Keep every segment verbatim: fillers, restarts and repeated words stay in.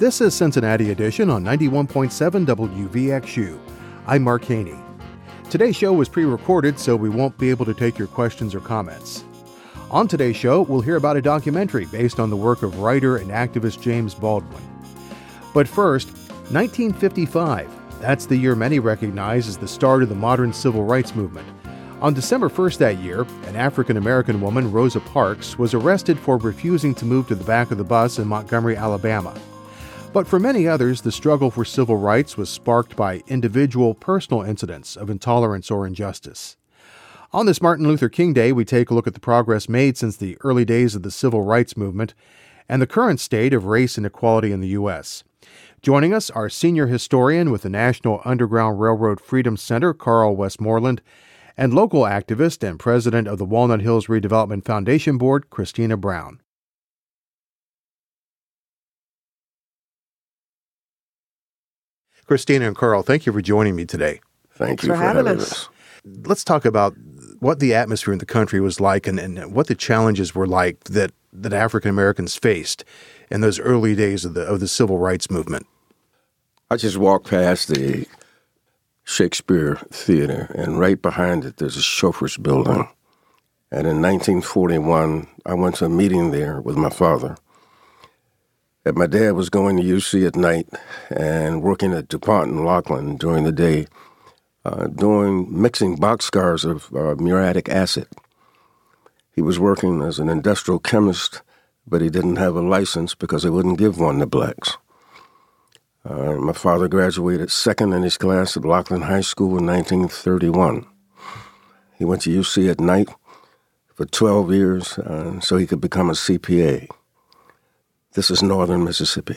This is Cincinnati Edition on ninety-one point seven W V X U. I'm Mark Haney. Today's show was pre-recorded, so we won't be able to take your questions or comments. On today's show, we'll hear about a documentary based on the work of writer and activist James Baldwin. But first, nineteen fifty-five. That's the year many recognize as the start of the modern civil rights movement. On December first that year, an African-American woman, Rosa Parks, was arrested for refusing to move to the back of the bus in Montgomery, Alabama. But for many others, the struggle for civil rights was sparked by individual, personal incidents of intolerance or injustice. On this Martin Luther King Day, we take a look at the progress made since the early days of the civil rights movement and the current state of race and equality in the U S Joining us, our senior historian with the National Underground Railroad Freedom Center, Carl Westmoreland, and local activist and president of the Walnut Hills Redevelopment Foundation Board, Christina Brown. Christina and Carl, thank you for joining me today. Thank you for, for having, having us. us. Let's talk about what the atmosphere in the country was like and, and what the challenges were like that, that African Americans faced in those early days of the of the civil rights movement. I just walked past the Shakespeare Theater, and right behind it there's a chauffeur's building. And in nineteen forty-one, I went to a meeting there with my father. And my dad was going to U C at night and working at DuPont in Laughlin during the day, uh, doing mixing boxcars of uh, muriatic acid. He was working as an industrial chemist, but he didn't have a license because they wouldn't give one to blacks. Uh, my father graduated second in his class at Laughlin High School in nineteen thirty-one. He went to U C at night for twelve years uh, so he could become a C P A. This is northern Mississippi.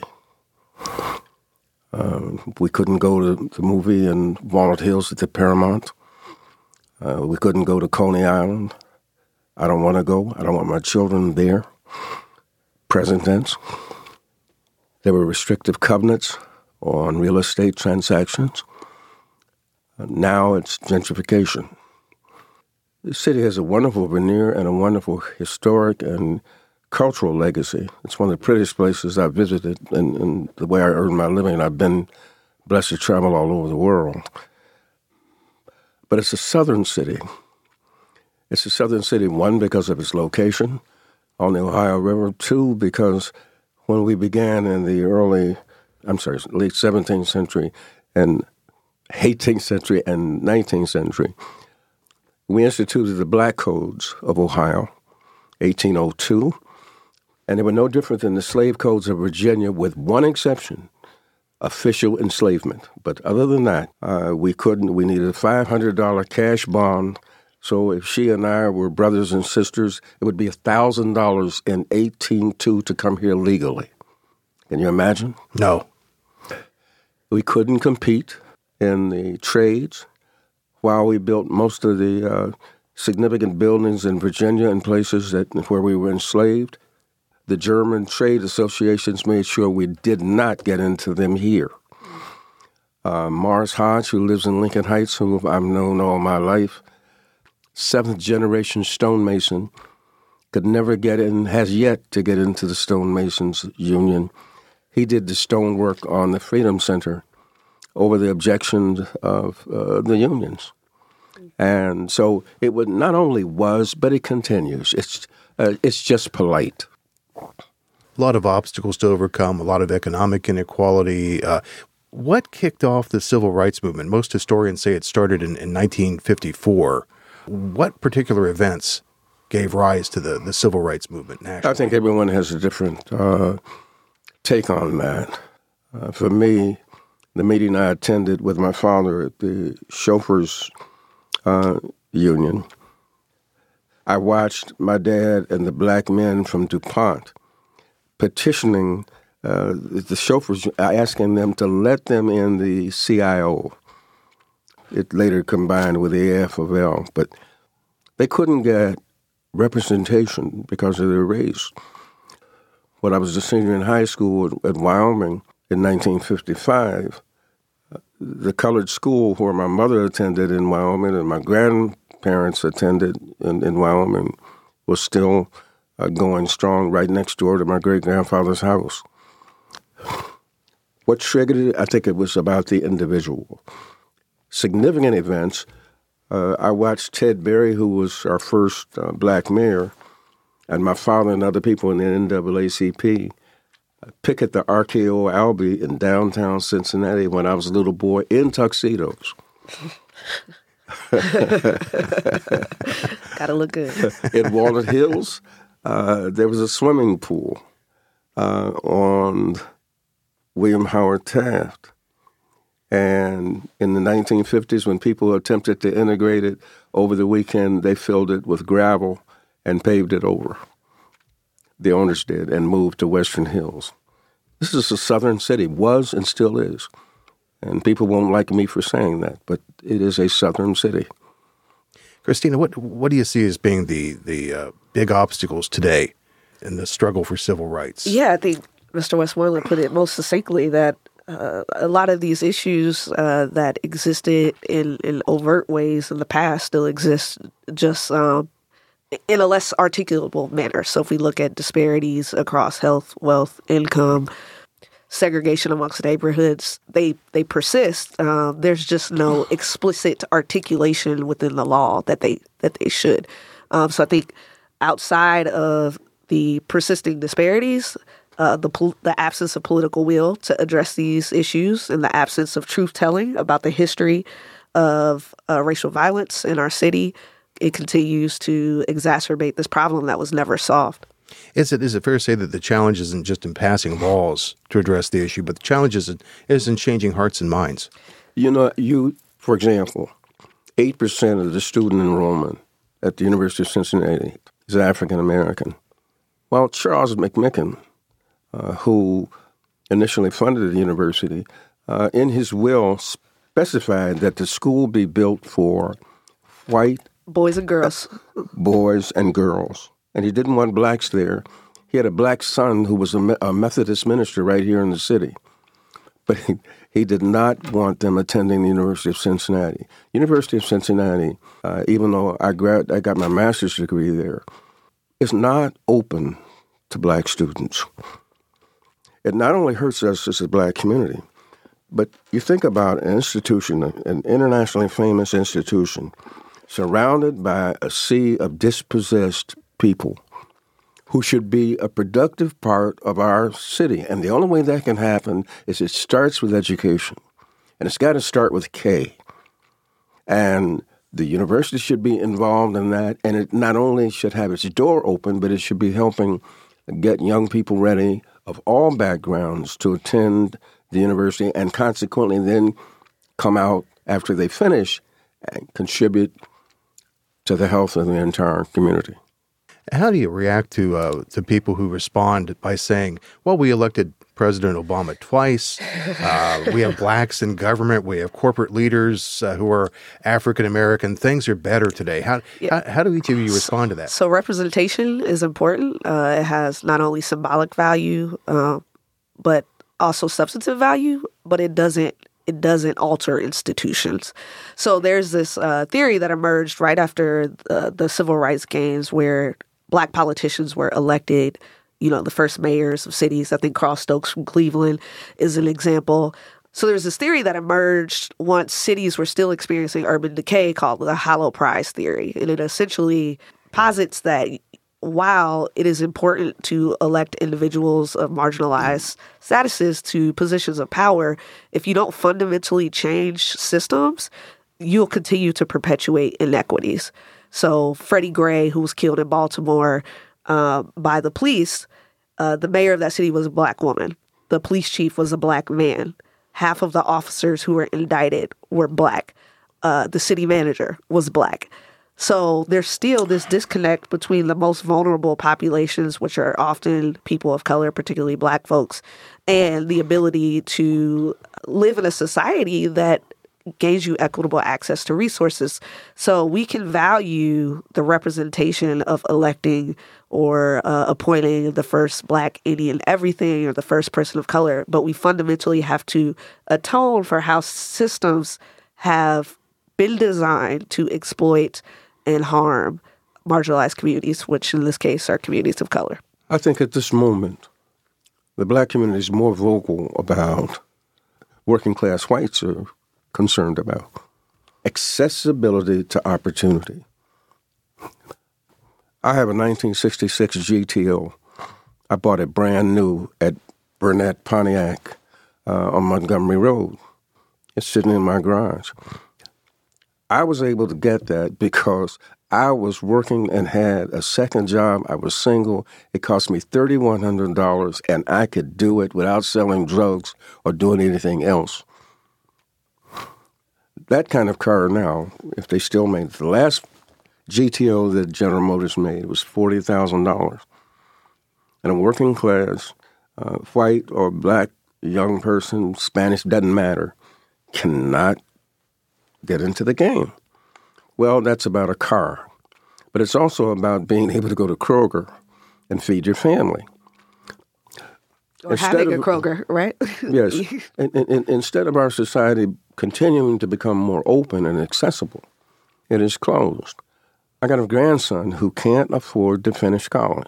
Uh, we couldn't go to the movie in Walnut Hills at the Paramount. Uh, we couldn't go to Coney Island. I don't want to go. I don't want my children there. Present tense. There were restrictive covenants on real estate transactions. Uh, now it's gentrification. The city has a wonderful veneer and a wonderful historic and cultural legacy. It's one of the prettiest places I've visited, and, and the way I earn my living, I've been blessed to travel all over the world. But it's a southern city. It's a southern city, one, because of its location on the Ohio River, two, because when we began in the early, I'm sorry, late seventeenth century and eighteenth century and nineteenth century, we instituted the Black Codes of Ohio, eighteen oh two, and they were no different than the slave codes of Virginia, with one exception, official enslavement. But other than that, uh, we couldn't, we needed a five hundred dollars cash bond. So if she and I were brothers and sisters, it would be one thousand dollars in eighteen oh two to come here legally. Can you imagine? No. We couldn't compete in the trades while we built most of the uh, significant buildings in Virginia and places that where we were enslaved. The German trade associations made sure we did not get into them here. Uh, Morris Hodge, who lives in Lincoln Heights, who I've known all my life, seventh generation stonemason, could never get in, has yet to get into the stonemasons union. He did the stonework on the Freedom Center over the objections of uh, the unions. And so it would not only was, but it continues. It's uh, it's just polite. A lot of obstacles to overcome, a lot of economic inequality. Uh, what kicked off the civil rights movement? Most historians say it started in, in nineteen fifty-four. What particular events gave rise to the, the civil rights movement nationally? I think everyone has a different uh, take on that. Uh, for me, the meeting I attended with my father at the chauffeurs uh, union, I watched my dad and the black men from DuPont petitioning uh, the chauffeurs, asking them to let them in the C I O. It later combined with the A F of L, but they couldn't get representation because of their race. When I was a senior in high school at, at Wyoming in nineteen fifty-five, the colored school where my mother attended in Wyoming and my grandparents attended in, in Wyoming was still uh, going strong right next door to my great-grandfather's house. What triggered it? I think it was about the individual. Significant events. Uh, I watched Ted Berry, who was our first uh, black mayor, and my father and other people in the N double A C P picket the R K O Albee in downtown Cincinnati when I was a little boy in tuxedos. Gotta look good. In Walnut Hills, uh, there was a swimming pool uh, on William Howard Taft. And in the nineteen fifties, when people attempted to integrate it over the weekend, they filled it with gravel and paved it over. The owners did, and moved to Western Hills. This is a southern city, was and still is. And people won't like me for saying that, but it is a southern city. Christina, what what do you see as being the, the uh, big obstacles today in the struggle for civil rights? Yeah, I think Mister Westmoreland put it most succinctly that uh, a lot of these issues uh, that existed in, in overt ways in the past still exist, just um, in a less articulable manner. So if we look at disparities across health, wealth, income, segregation amongst neighborhoods, they they persist. Um, there's just no explicit articulation within the law that they that they should. Um, so I think outside of the persisting disparities, uh, the pol- the absence of political will to address these issues, and the absence of truth telling about the history of uh, racial violence in our city, it continues to exacerbate this problem that was never solved. Is it is it fair to say that the challenge isn't just in passing laws to address the issue, but the challenge is in, is in changing hearts and minds? You know, you, for example, eight percent of the student enrollment at the University of Cincinnati is African American. Well, Charles McMicken, uh, who initially funded the university, uh, in his will specified that the school be built for white boys and girls. boys and girls. And he didn't want blacks there. He had a black son who was a, Me- a Methodist minister right here in the city. But he, he did not want them attending the University of Cincinnati. University of Cincinnati, uh, even though I, grad- I got my master's degree there, is not open to black students. It not only hurts us as a black community, but you think about an institution, an internationally famous institution, surrounded by a sea of dispossessed people who should be a productive part of our city. And the only way that can happen is it starts with education. And it's got to start with K. And the university should be involved in that. And it not only should have its door open, but it should be helping get young people ready of all backgrounds to attend the university and consequently then come out after they finish and contribute to the health of the entire community. How do you react to uh, to people who respond by saying, well, we elected President Obama twice, uh, we have blacks in government, we have corporate leaders uh, who are African-American, things are better today. How, yeah. how how do each of you respond to that? So representation is important. Uh, it has not only symbolic value, uh, but also substantive value, but it doesn't it doesn't alter institutions. So there's this uh, theory that emerged right after the, the civil rights gains where black politicians were elected, you know, the first mayors of cities. I think Carl Stokes from Cleveland is an example. So there's this theory that emerged once cities were still experiencing urban decay called the hollow prize theory. And it essentially posits that while it is important to elect individuals of marginalized statuses to positions of power, if you don't fundamentally change systems, you'll continue to perpetuate inequities. So Freddie Gray, who was killed in Baltimore uh, by the police, uh, the mayor of that city was a black woman. The police chief was a black man. Half of the officers who were indicted were black. Uh, the city manager was black. So there's still this disconnect between the most vulnerable populations, which are often people of color, particularly black folks, and the ability to live in a society that gains you equitable access to resources. So we can value the representation of electing or uh, appointing the first black, Indian, everything, or the first person of color, but we fundamentally have to atone for how systems have been designed to exploit and harm marginalized communities, which in this case are communities of color. I think at this moment, the black community is more vocal about working class whites are concerned about. Accessibility to opportunity. I have a nineteen sixty-six G T O. I bought it brand new at Burnett Pontiac uh, on Montgomery Road. It's sitting in my garage. I was able to get that because I was working and had a second job. I was single. It cost me three thousand one hundred dollars, and I could do it without selling drugs or doing anything else. That kind of car now, if they still made it, the last G T O that General Motors made was forty thousand dollars. And a working class, uh, white or black young person, Spanish, doesn't matter, cannot get into the game. Well, that's about a car. But it's also about being able to go to Kroger and feed your family. Or instead having of, a Kroger, right? Yes. and, and, and instead of our society continuing to become more open and accessible, it is closed. I got a grandson who can't afford to finish college.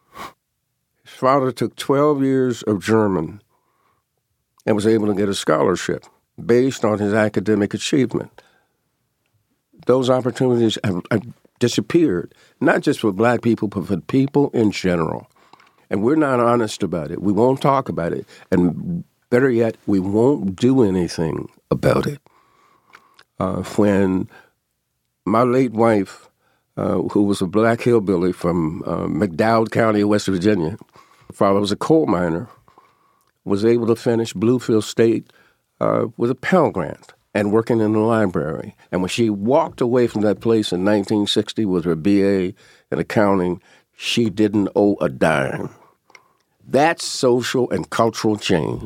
His father took twelve years of German and was able to get a scholarship based on his academic achievement. Those opportunities have, have disappeared, not just for black people, but for people in general. And we're not honest about it. We won't talk about it. And better yet, we won't do anything about it. Uh, when my late wife, uh, who was a black hillbilly from uh, McDowell County, West Virginia, her father was a coal miner, was able to finish Bluefield State uh, with a Pell Grant and working in the library. And when she walked away from that place in nineteen sixty with her B A in accounting, she didn't owe a dime. That's social and cultural change.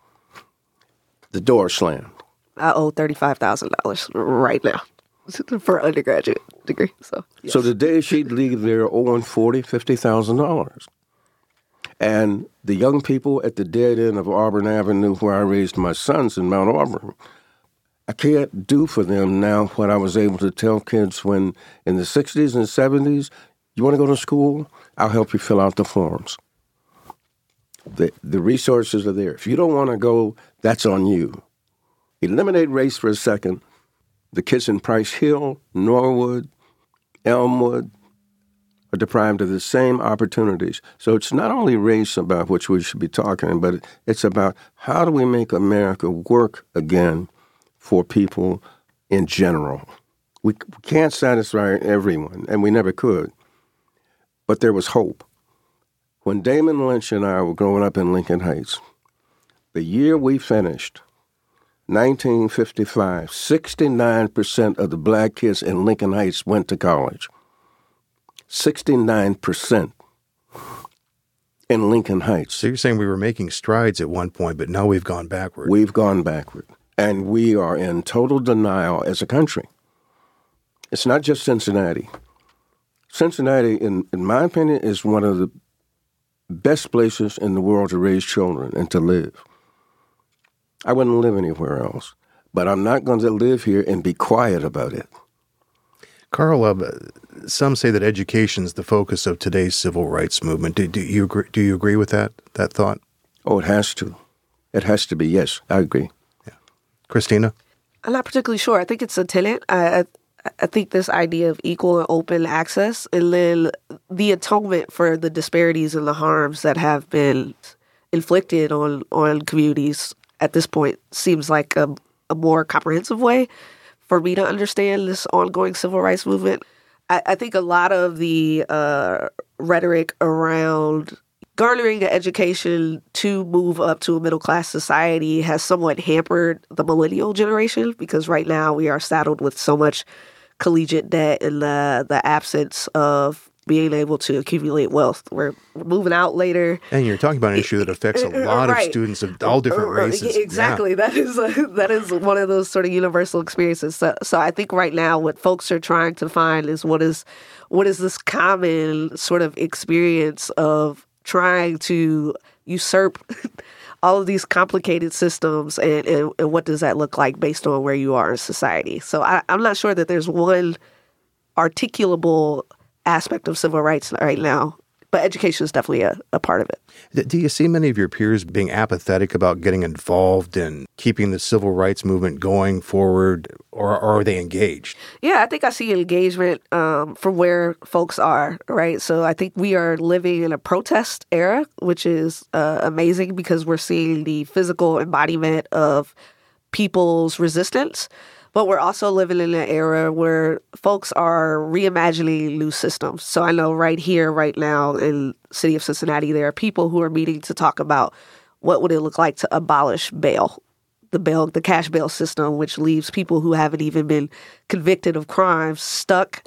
The door slammed. I owe thirty-five thousand dollars right now for an undergraduate degree. So, yes. So the day she'd leave there owing forty thousand dollars, fifty thousand dollars. And the young people at the dead end of Auburn Avenue, where I raised my sons in Mount Auburn, I can't do for them now what I was able to tell kids when in the sixties and seventies, you want to go to school? I'll help you fill out the forms. The, the resources are there. If you don't want to go, that's on you. Eliminate race for a second. The kids in Price Hill, Norwood, Elmwood are deprived of the same opportunities. So it's not only race about which we should be talking, but it's about how do we make America work again for people in general. We can't satisfy everyone, and we never could. But there was hope. When Damon Lynch and I were growing up in Lincoln Heights, the year we finished, nineteen fifty-five, sixty-nine percent of the black kids in Lincoln Heights went to college. sixty-nine percent in Lincoln Heights. So you're saying we were making strides at one point, but now we've gone backward. We've gone backward. And we are in total denial as a country. It's not just Cincinnati. Cincinnati, in, in my opinion, is one of the best places in the world to raise children and to live. I wouldn't live anywhere else. But I'm not going to live here and be quiet about it. Carl, uh, some say that education is the focus of today's civil rights movement. Do, do you agree, do you agree with that, that thought? Oh, it has to. It has to be, yes. I agree. Christina? I'm not particularly sure. I think it's a tenet. I, I I think this idea of equal and open access, and then the atonement for the disparities and the harms that have been inflicted on, on communities at this point seems like a, a more comprehensive way for me to understand this ongoing civil rights movement. I, I think a lot of the uh, rhetoric around garnering an education to move up to a middle-class society has somewhat hampered the millennial generation, because right now we are saddled with so much collegiate debt and the, the absence of being able to accumulate wealth. We're moving out later. And you're talking about an issue that affects a lot right. of students of all different races. Exactly. Yeah. That is a, that is one of those sort of universal experiences. So, so I think right now what folks are trying to find is what is what is this common sort of experience of trying to usurp all of these complicated systems, and, and, and what does that look like based on where you are in society. So I, I'm not sure that there's one articulable aspect of civil rights right now but education is definitely a, a part of it. Do you see many of your peers being apathetic about getting involved in keeping the civil rights movement going forward, or, or are they engaged? Yeah, I think I see engagement um, from where folks are, right? So I think we are living in a protest era, which is uh, amazing because we're seeing the physical embodiment of people's resistance. But we're also living in an era where folks are reimagining new systems. So I know right here, right now in the city of Cincinnati, there are people who are meeting to talk about what would it look like to abolish bail, the bail, the cash bail system, which leaves people who haven't even been convicted of crimes stuck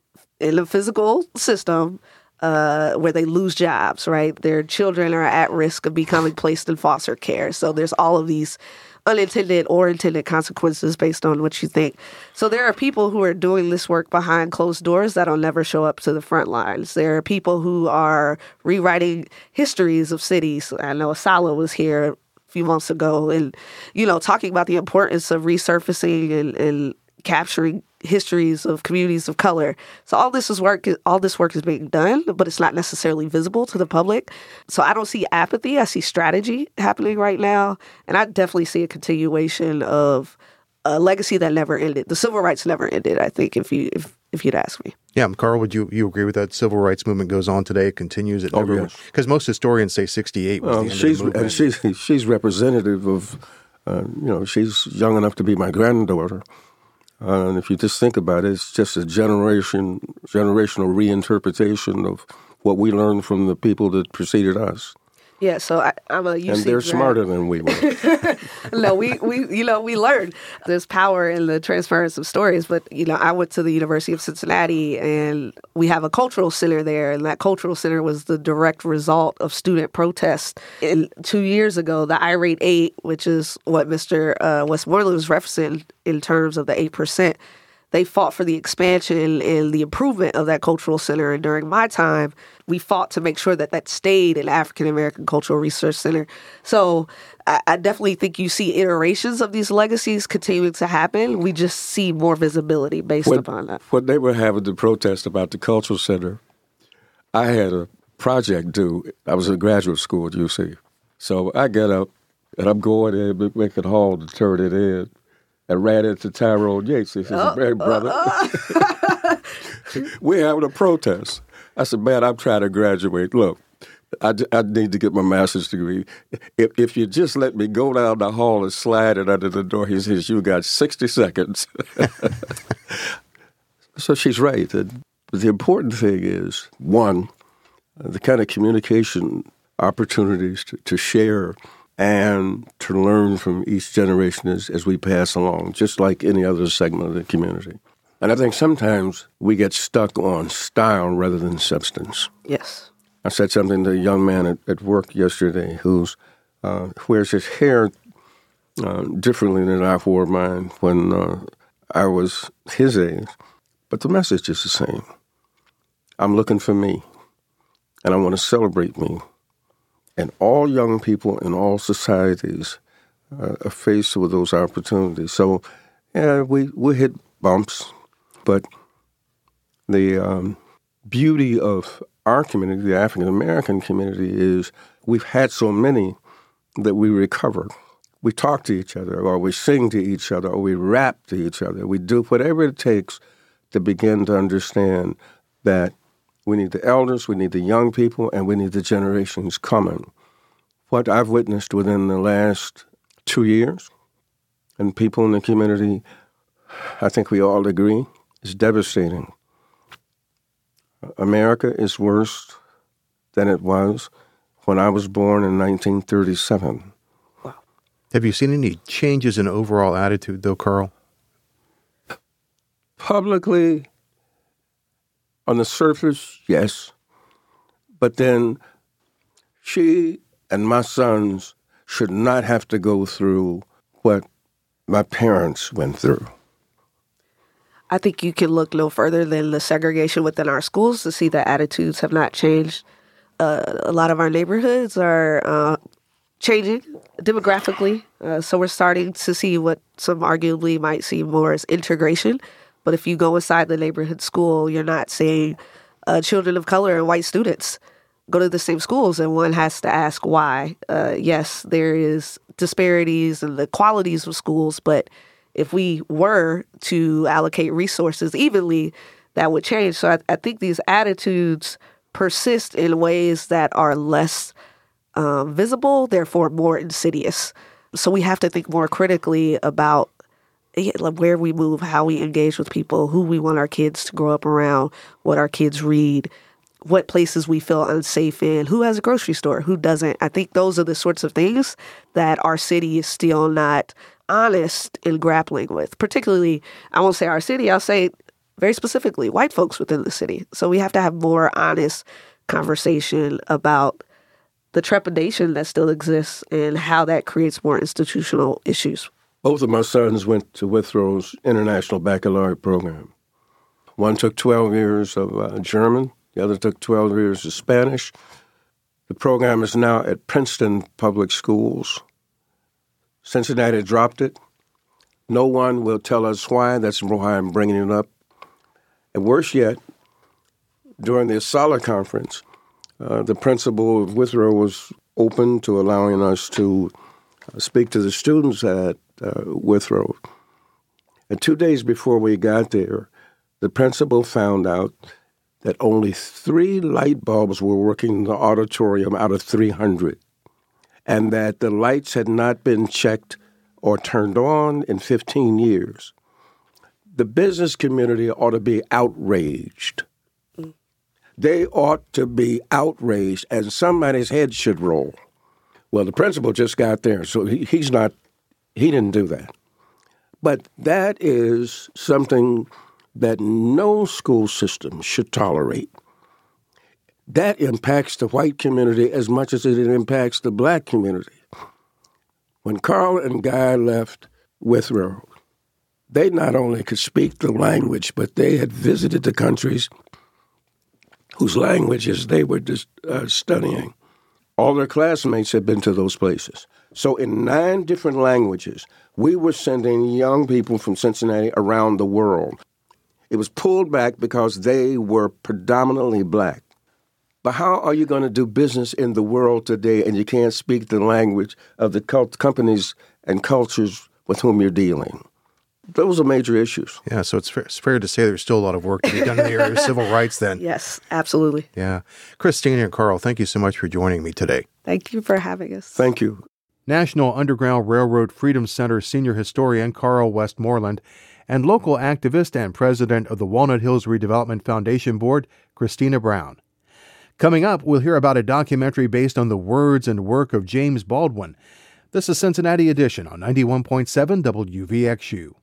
in a physical system uh, where they lose jobs, right? Their children are at risk of becoming placed in foster care. So there's all of these unintended or intended consequences based on what you think. So there are people who are doing this work behind closed doors that'll never show up to the front lines. There are people who are rewriting histories of cities. I know Asala was here a few months ago and, you know, talking about the importance of resurfacing and, and capturing histories of communities of color. So all this is work, all this work is being done, but it's not necessarily visible to the public. So I don't see apathy. I see strategy happening right now. And I definitely see a continuation of a legacy that never ended. The civil rights never ended, I think, if you if, if you'd ask me. Yeah, Carl, would you, you agree with that? Civil rights movement goes on today, it continues, it never, because oh, yes. most historians say sixty-eight was well, the end she's, of the movement. And she's, she's representative of, uh, you know, she's young enough to be my granddaughter. Uh, and if you just think about it, it's just a generation, generational reinterpretation of what we learned from the people that preceded us. Yeah, so I, I'm a U C And they're grad. smarter than we were. No, we, we, you know, we learned there's power in the transference of stories. But, you know, I went to the University of Cincinnati and we have a cultural center there. And that cultural center was the direct result of student protests. And two years ago, the Irate Eight, which is what Mister Uh, Westmoreland was referencing in terms of the eight percent, they fought for the expansion and the improvement of that cultural center. And during my time, we fought to make sure that that stayed an African-American Cultural Research Center. So I, I definitely think you see iterations of these legacies continuing to happen. We just see more visibility based when, upon that. When they were having the protest about the cultural center, I had a project due. I was in graduate school at U C. So I get up, and I'm going in McMicken Hall to turn it in. I ran into Tyrone Yates. He says, oh, "Hey, brother, uh, uh. we're having a protest." I said, "Man, I'm trying to graduate. Look, I, I need to get my master's degree. If, if you just let me go down the hall and slide it under the door," he says, "you got sixty seconds." So she's right. And the important thing is, one, the kind of communication opportunities to, to share and to learn from each generation as, as we pass along, just like any other segment of the community. And I think sometimes we get stuck on style rather than substance. Yes. I said something to a young man at, at work yesterday who's uh, wears his hair uh, differently than I wore mine when uh, I was his age. But the message is the same. I'm looking for me, and I want to celebrate me. And all young people in all societies uh, are faced with those opportunities. So, yeah, we, we hit bumps, but the um, beauty of our community, the African-American community, is we've had so many that we recover. We talk to each other, or we sing to each other, or we rap to each other. We do whatever it takes to begin to understand that we need the elders, we need the young people, and we need the generations coming. What I've witnessed within the last two years, and people in the community, I think we all agree, is devastating. America is worse than it was when I was born in nineteen thirty-seven. Wow. Have you seen any changes in overall attitude, though, Carl? Publicly, on the surface, yes. But then she and my sons should not have to go through what my parents went through. I think you can look no further than the segregation within our schools to see that attitudes have not changed. Uh, a lot of our neighborhoods are uh, changing demographically. Uh, so we're starting to see what some arguably might see more as integration. But if you go inside the neighborhood school, you're not seeing uh, children of color and white students. go to the same schools, and one has to ask why. Uh, yes, there is disparities in the qualities of schools, but if we were to allocate resources evenly, that would change. So I, I think these attitudes persist in ways that are less um, visible, therefore more insidious. So we have to think more critically about yeah, like where we move, how we engage with people, who we want our kids to grow up around, what our kids read, what places we feel unsafe in, who has a grocery store, who doesn't. I think those are the sorts of things that our city is still not honest in grappling with. Particularly, I won't say our city, I'll say very specifically white folks within the city. So we have to have more honest conversation about the trepidation that still exists and how that creates more institutional issues. Both of my sons went to Withrow's International Baccalaureate program. One took twelve years of uh, German. The other took twelve years of Spanish. The program is now at Princeton Public Schools. Cincinnati dropped it. No one will tell us why. That's why I'm bringing it up. And worse yet, during the ASALH conference, uh, the principal of Withrow was open to allowing us to uh, speak to the students at uh, Withrow. And two days before we got there, the principal found out that only three light bulbs were working in the auditorium out of three hundred, and that the lights had not been checked or turned on in fifteen years. The business community ought to be outraged. Mm. They ought to be outraged, and somebody's head should roll. Well, the principal just got there, so he, he's not, he didn't do that. But that is something that no school system should tolerate. That impacts the white community as much as it impacts the black community. When Carl and Guy left Withrow, they not only could speak the language, but they had visited the countries whose languages they were just, uh, studying. All their classmates had been to those places. So in nine different languages, we were sending young people from Cincinnati around the world. It was pulled back because they were predominantly black. But how are you going to do business in the world today and you can't speak the language of the cult- companies and cultures with whom you're dealing? Those are major issues. Yeah, so it's fair, it's fair to say there's still a lot of work to be done in the area of civil rights then. Yes, absolutely. Yeah. Christina and Carl, thank you so much for joining me today. Thank you for having us. Thank you. National Underground Railroad Freedom Center senior historian Carl Westmoreland and local activist and president of the Walnut Hills Redevelopment Foundation Board, Christina Brown. Coming up, we'll hear about a documentary based on the words and work of James Baldwin. This is Cincinnati Edition on ninety-one point seven W V X U.